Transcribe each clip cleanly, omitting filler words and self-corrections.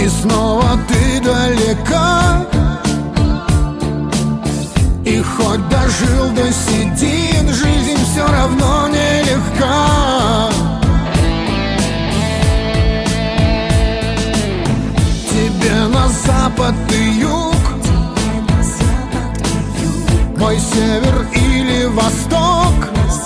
И снова ты далека. И хоть дожил до седин, жизнь все равно нелегка. Тебе на запад и юг, мой север или восток.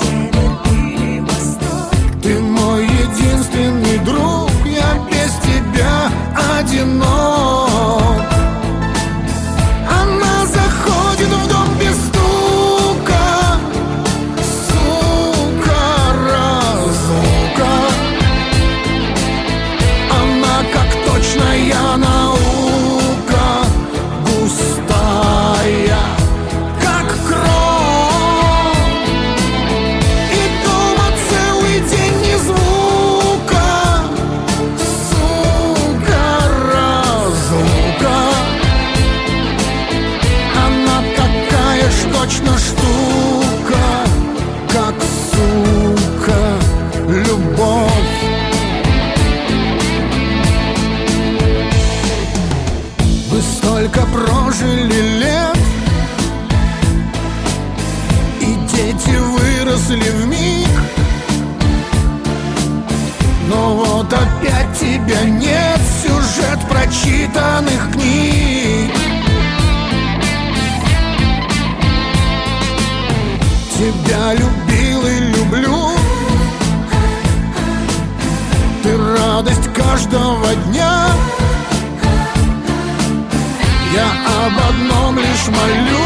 Ты мой единственный друг, я без тебя одинок. Она заходит в дом без стука, сука, разлука. Она как точная наука, густая, как кровь. И дома целый день ни звука, сука, разлука. Она такая ж точно штука, как, сука, любовь. Вы столько прожили лет, и дети выросли вмиг. Но вот опять тебя нет, сюжет прочитанных книг. Тебя любил и люблю, ты радость каждого дня. Я об одном лишь молю: